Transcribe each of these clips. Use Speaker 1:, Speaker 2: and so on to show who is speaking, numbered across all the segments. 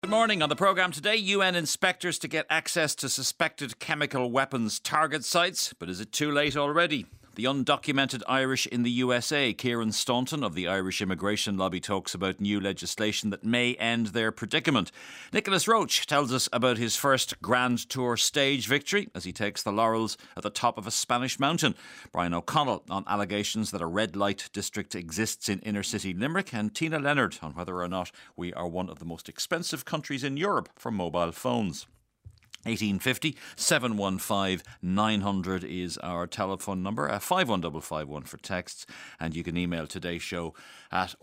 Speaker 1: Good morning. On the programme today, UN inspectors to get access to suspected chemical weapons target sites. But is it too late already? The undocumented Irish in the USA, Kieran Staunton of the Irish immigration lobby, talks about new legislation that may end their predicament. Nicholas Roach tells us about his first Grand Tour stage victory as he takes the laurels at the top of a Spanish mountain. Brian O'Connell on allegations that a red light district exists in inner city Limerick, and Tina Leonard on whether or not we are one of the most expensive countries in Europe for mobile phones. 1850 715 900 is our telephone number, 51551 for texts, and you can email today's show at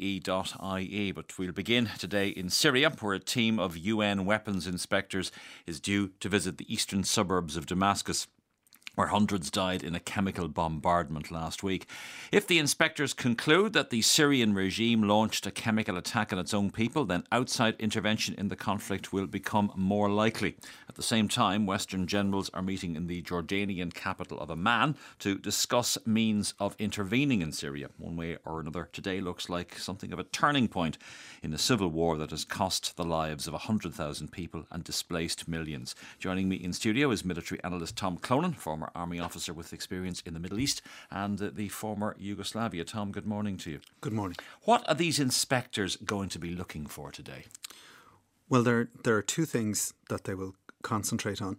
Speaker 1: rte.ie. But we'll begin today in Syria, where a team of UN weapons inspectors is due to visit the eastern suburbs of Damascus, where hundreds died in a chemical bombardment last week. If the inspectors conclude that the Syrian regime launched a chemical attack on its own people, then outside intervention in the conflict will become more likely. At the same time, Western generals are meeting in the Jordanian capital of Amman to discuss means of intervening in Syria. One way or another, today looks like something of a turning point in a civil war that has cost the lives of 100,000 people and displaced millions. Joining me in studio is military analyst Tom Clonan, former army officer with experience in the Middle East and the former Yugoslavia. Tom, good morning to you.
Speaker 2: Good morning.
Speaker 1: What are these inspectors going to be looking for today?
Speaker 2: Well, there are two things that they will concentrate on.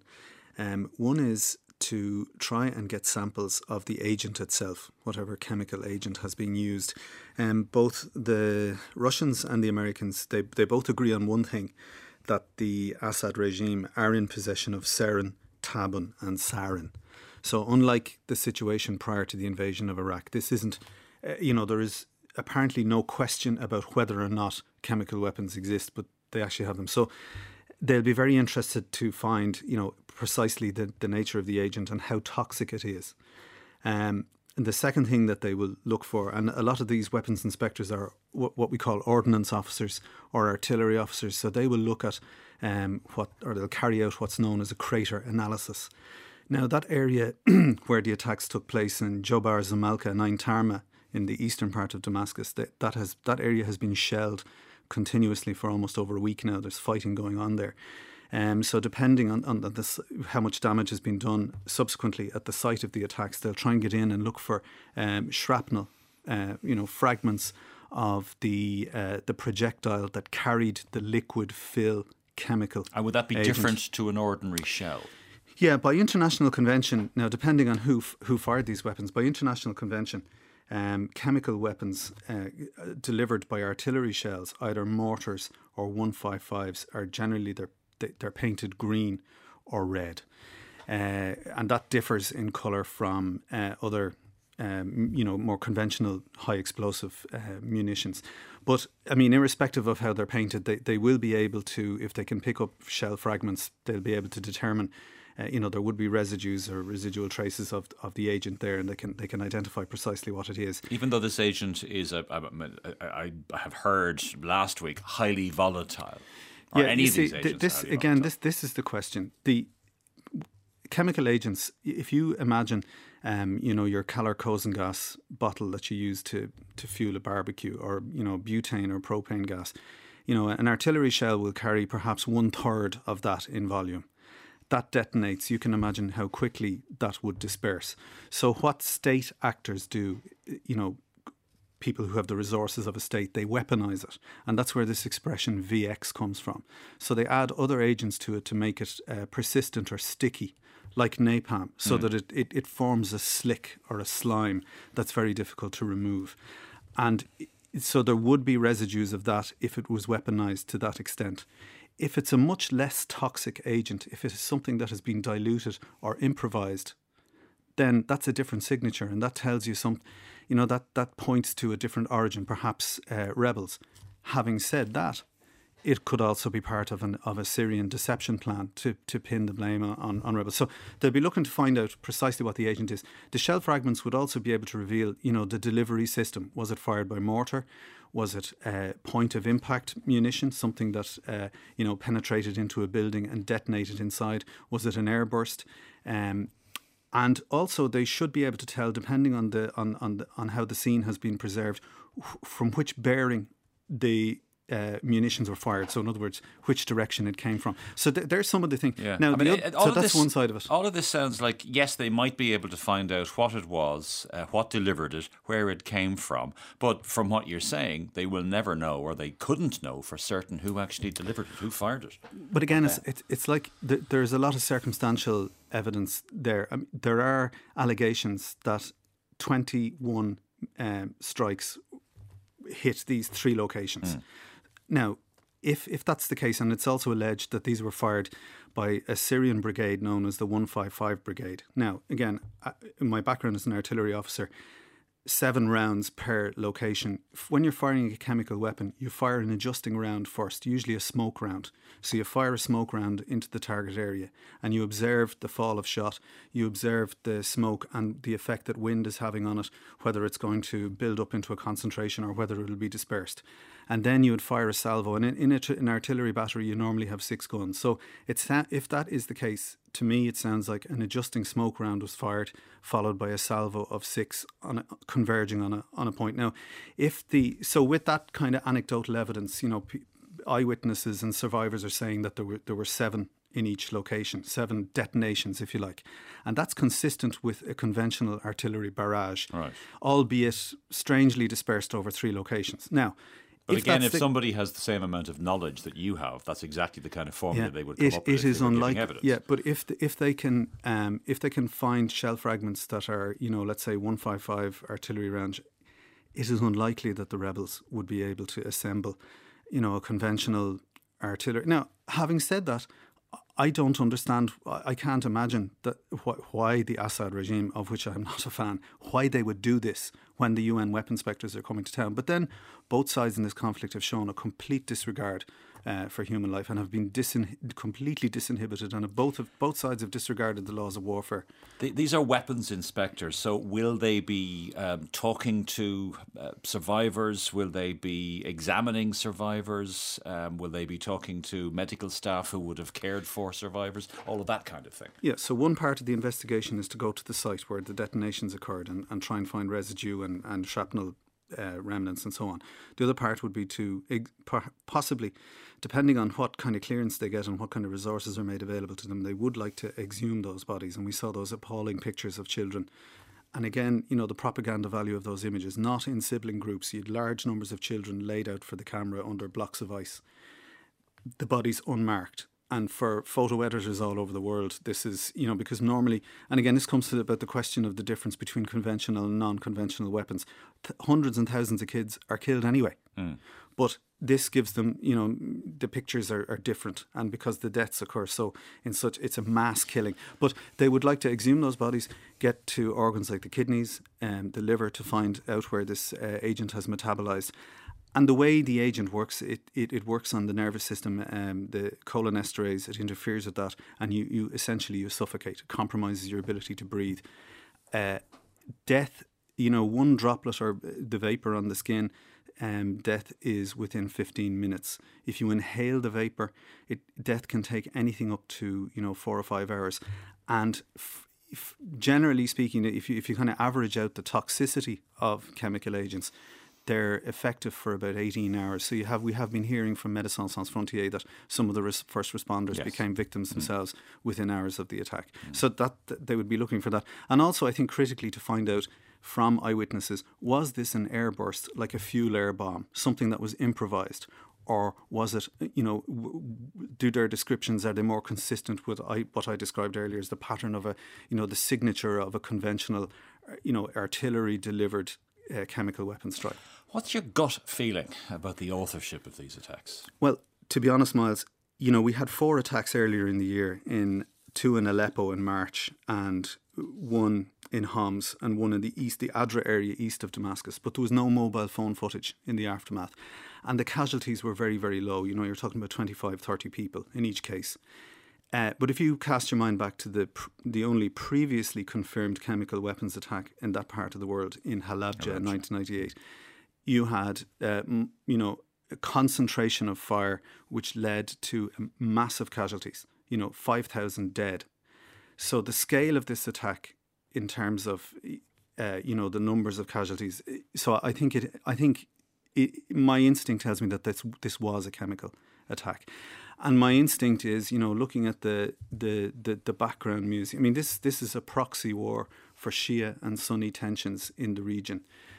Speaker 2: One is to try and get samples of the agent itself, whatever chemical agent has been used. Both the Russians and the Americans, they both agree on one thing, that the Assad regime are in possession of sarin, tabun and sarin. So unlike the situation prior to the invasion of Iraq, this isn't, there is apparently no question about whether or not chemical weapons exist, but they actually have them. So they'll be very interested to find, precisely the nature of the agent and how toxic it is. And the second thing that they will look for, and a lot of these weapons inspectors are what we call ordnance officers or artillery officers, so they will look at they'll carry out what's known as a crater analysis. Now, that area where the attacks took place in Jobar Zamalka and Ain Tarma in the eastern part of Damascus, that area has been shelled continuously for almost over a week now. There's fighting going on there. So depending on this, how much damage has been done subsequently at the site of the attacks, they'll try and get in and look for shrapnel, fragments of the projectile that carried the liquid fill chemical.
Speaker 1: And would that be
Speaker 2: agent.
Speaker 1: different to an ordinary shell?
Speaker 2: Yeah, by international convention, now depending on who fired these weapons, by international convention, chemical weapons delivered by artillery shells, either mortars or 155s, are generally they're painted green or red, and that differs in colour from other more conventional high explosive munitions. But I mean, irrespective of how they're painted, they will be able to, if they can pick up shell fragments, they'll be able to determine there would be residues or residual traces of the agent there, and they can identify precisely what it is.
Speaker 1: Even though this agent is, I have heard last week, highly volatile.
Speaker 2: Yeah, any of these agents this is the question. The chemical agents, if you imagine, your Calor-Cosin gas bottle that you use to fuel a barbecue, or butane or propane gas, an artillery shell will carry perhaps 1/3 of that in volume. That detonates. You can imagine how quickly that would disperse. So what state actors do, people who have the resources of a state, they weaponize it. And that's where this expression VX comes from. So they add other agents to it to make it persistent or sticky, like napalm, so that it forms a slick or a slime that's very difficult to remove. And so there would be residues of that if it was weaponized to that extent. If it's a much less toxic agent, if it is something that has been diluted or improvised, then that's a different signature, and that tells you that points to a different origin, perhaps rebels. Having said that, it could also be part of a Syrian deception plan to pin the blame on rebels. So they'll be looking to find out precisely what the agent is. The shell fragments would also be able to reveal, the delivery system. Was it fired by mortar? Was it point of impact munition, something that penetrated into a building and detonated inside? Was it an airburst? And also, they should be able to tell, depending on how the scene has been preserved, from which bearing the munitions were fired. So in other words, which direction it came from. So there's some of the things.
Speaker 1: Yeah.
Speaker 2: Now,
Speaker 1: so
Speaker 2: that's one side of it.
Speaker 1: All of this sounds like, yes, they might be able to find out what it was, what delivered it, where it came from. But from what you're saying, they will never know, or they couldn't know for certain who actually delivered it, who fired it.
Speaker 2: But again, it's like there's a lot of circumstantial evidence there. I mean, there are allegations that 21 strikes hit these 3 locations. Now, if that's the case, and it's also alleged that these were fired by a Syrian brigade known as the 155 Brigade. Now, again, my background as an artillery officer, 7 rounds per location. When you're firing a chemical weapon, you fire an adjusting round first, usually a smoke round. So you fire a smoke round into the target area and you observe the fall of shot, you observe the smoke and the effect that wind is having on it, whether it's going to build up into a concentration or whether it'll be dispersed. And then you would fire a salvo. And in an artillery battery, you normally have 6 guns. So if that is the case, to me, it sounds like an adjusting smoke round was fired, followed by a salvo of 6 converging on a point. Now, with that kind of anecdotal evidence, eyewitnesses and survivors are saying that there were 7 in each location, 7 detonations, if you like. And that's consistent with a conventional artillery barrage,
Speaker 1: right,
Speaker 2: albeit strangely dispersed over 3 locations. Now,
Speaker 1: but again, if somebody has the same amount of knowledge that you have, that's exactly the kind of formula they would come up with. It is unlikely. Evidence.
Speaker 2: Yeah, but if they can find shell fragments that are, let's say 155 artillery rounds, it is unlikely that the rebels would be able to assemble, a conventional artillery. Now, having said that, I don't understand. I can't imagine that why the Assad regime, of which I'm not a fan, why they would do this when the UN weapons inspectors are coming to town. But then both sides in this conflict have shown a complete disregard for human life and have been completely disinhibited, and both sides have disregarded the laws of warfare.
Speaker 1: These are weapons inspectors, so will they be talking to survivors? Will they be examining survivors? Will they be talking to medical staff who would have cared for survivors? All of that kind of thing.
Speaker 2: Yeah, so one part of the investigation is to go to the site where the detonations occurred and try and find residue and shrapnel remnants and so on. The other part would be to possibly, depending on what kind of clearance they get and what kind of resources are made available to them, they would like to exhume those bodies. And we saw those appalling pictures of children. And again, the propaganda value of those images, not in sibling groups. You had large numbers of children laid out for the camera under blocks of ice. The bodies unmarked. And for photo editors all over the world, this is, because normally, and again, this comes to about the question of the difference between conventional and non-conventional weapons. Hundreds and thousands of kids are killed anyway. But this gives them, the pictures are different. And because the deaths occur it's a mass killing. But they would like to exhume those bodies, get to organs like the kidneys and the liver to find out where this agent has metabolized. And the way the agent works, it works on the nervous system, the cholinesterase, it interferes with that, and you essentially suffocate. It compromises your ability to breathe. Death, one droplet or the vapour on the skin, death is within 15 minutes. If you inhale the vapour, death can take anything up to 4 or 5 hours. And generally speaking, if you kind of average out the toxicity of chemical agents, they're effective for about 18 hours. So we have been hearing from Médecins Sans Frontières that some of the first responders became victims themselves within hours of the attack. So that they would be looking for that. And also, I think critically to find out from eyewitnesses, was this an airburst, like a fuel air bomb, something that was improvised? Or was it, do their descriptions, are they more consistent with what I described earlier as the pattern of the signature of a conventional, artillery delivered chemical weapon strike?
Speaker 1: What's your gut feeling about the authorship of these attacks?
Speaker 2: Well, to be honest, Miles, we had 4 attacks earlier in the year, 2 in Aleppo in March and 1 in Homs and 1 in the east, the Adra area east of Damascus. But there was no mobile phone footage in the aftermath. And the casualties were very, very low. You're talking about 25, 30 people in each case. But if you cast your mind back to the only previously confirmed chemical weapons attack in that part of the world in Halabja in 1998, you had, a concentration of fire which led to massive casualties, 5,000 dead. So the scale of this attack in terms of, the numbers of casualties, so I think my instinct tells me that this was a chemical attack. And my instinct is, looking at the background music. I mean, this is a proxy war for Shia and Sunni tensions in the region.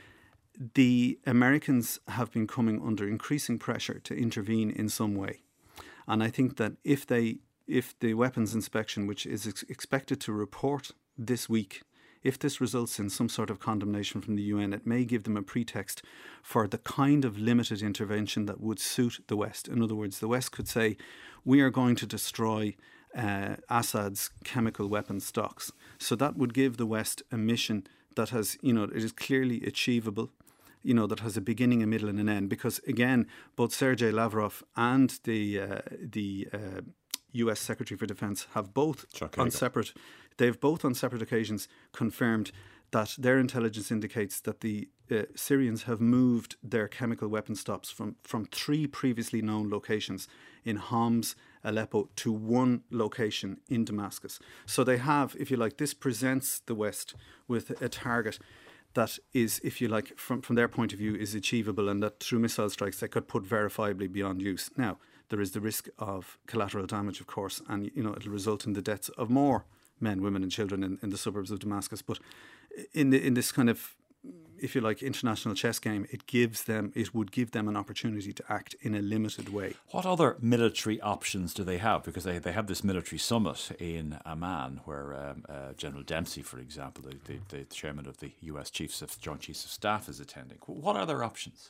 Speaker 2: The Americans have been coming under increasing pressure to intervene in some way. And I think that if the weapons inspection, which is expected to report this week, if this results in some sort of condemnation from the UN, it may give them a pretext for the kind of limited intervention that would suit the West. In other words, the West could say, we are going to destroy Assad's chemical weapons stocks. So that would give the West a mission that has, it is clearly achievable, that has a beginning, a middle and an end. Because again, both Sergei Lavrov and the US Secretary for Defense have both on separate occasions confirmed that their intelligence indicates that the Syrians have moved their chemical weapon stocks from 3 previously known locations in Homs, Aleppo, to 1 location in Damascus. So they have, if you like, this presents the West with a target that is, if you like, from their point of view, is achievable, and that through missile strikes they could put verifiably beyond use. Now, there is the risk of collateral damage, of course, and it'll result in the deaths of more men, women and children in the suburbs of Damascus. But in this kind of, if you like, international chess game, it would give them an opportunity to act in a limited way.
Speaker 1: What other military options do they have? Because they have this military summit in Amman where General Dempsey, for example, the chairman of the US Joint Chiefs of Staff, is attending. What are their options?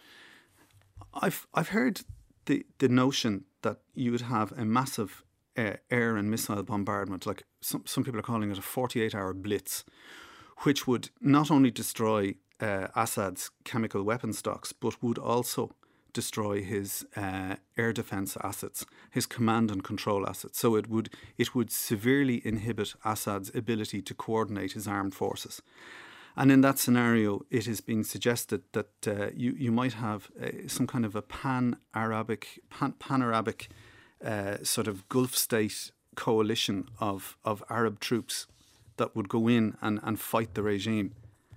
Speaker 2: I've heard the notion that you would have a massive air and missile bombardment, like some people are calling it a 48-hour blitz, which would not only destroy Assad's chemical weapon stocks, but would also destroy his air defence assets, his command and control assets. So it would severely inhibit Assad's ability to coordinate his armed forces. And in that scenario, it has been suggested that you might have some kind of a pan-Arabic sort of Gulf state coalition of Arab troops that would go in and fight the regime.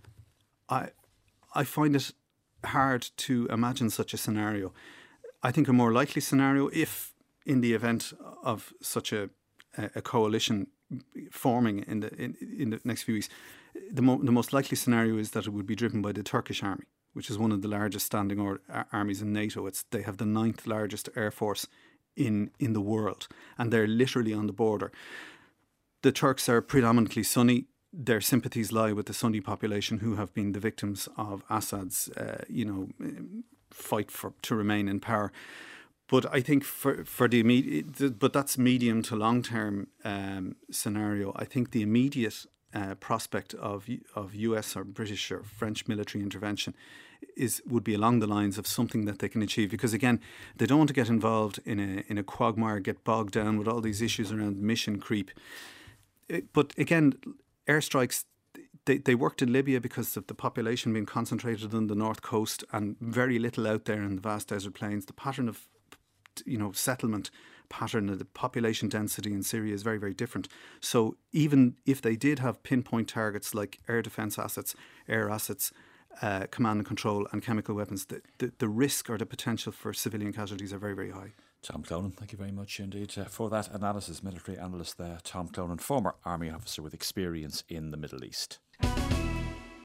Speaker 2: I find it hard to imagine such a scenario. I think a more likely scenario, if in the event of such a coalition forming in the next few weeks, the most likely scenario is that it would be driven by the Turkish army, which is one of the largest standing armies in NATO. They have the 9th largest air force in the world, and they're literally on the border. The Turks are predominantly Sunni. Their sympathies lie with the Sunni population who have been the victims of Assad's, fight to remain in power. But I think for the immediate, but that's medium to long term scenario. I think the immediate prospect of US or British or French military intervention would be along the lines of something that they can achieve, because again, they don't want to get involved in a quagmire, get bogged down with all these issues around mission creep. But again, airstrikes, they worked in Libya because of the population being concentrated on the north coast and very little out there in the vast desert plains. The pattern of settlement pattern of the population density in Syria is very, very different. So even if they did have pinpoint targets like air defence assets, air assets, command and control and chemical weapons, the risk or the potential for civilian casualties are very, very high.
Speaker 1: Tom Clonan, thank you very much indeed for that analysis. Military analyst there, Tom Clonan, former army officer with experience in the Middle East.